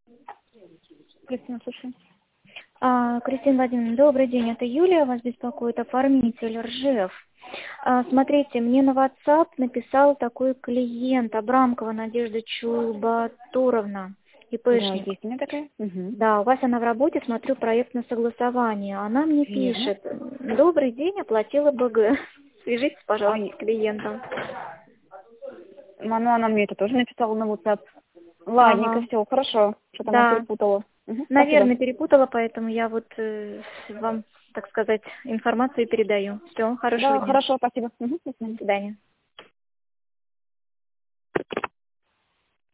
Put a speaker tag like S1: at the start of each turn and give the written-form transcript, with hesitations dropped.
S1: Кристина, слушаю.
S2: Кристина Владимировна, добрый день, это Юлия, вас беспокоит оформитель Ржев. Смотрите, мне на WhatsApp написал такой клиент, Абрамкова Надежда Чубатуровна,
S1: Да,
S2: ИПшник.
S1: есть у меня такая. Угу.
S2: Да, у вас она в работе, смотрю, проектное согласование. Она мне
S1: Верно.
S2: пишет: добрый день, оплатила БГ. Свяжитесь,
S1: А,
S2: пожалуйста, с клиентом.
S1: ну, она мне это тоже написала на WhatsApp. Ладненько,
S2: Ага,
S1: все, хорошо. Что-то она
S2: да.
S1: перепутала. Угу, спасибо.
S2: Наверное, перепутала, поэтому я вот вам, так сказать, информацию передаю. Все, хорошего
S1: Да,
S2: дня.
S1: хорошо, спасибо. Угу, до свидания.
S2: До свидания.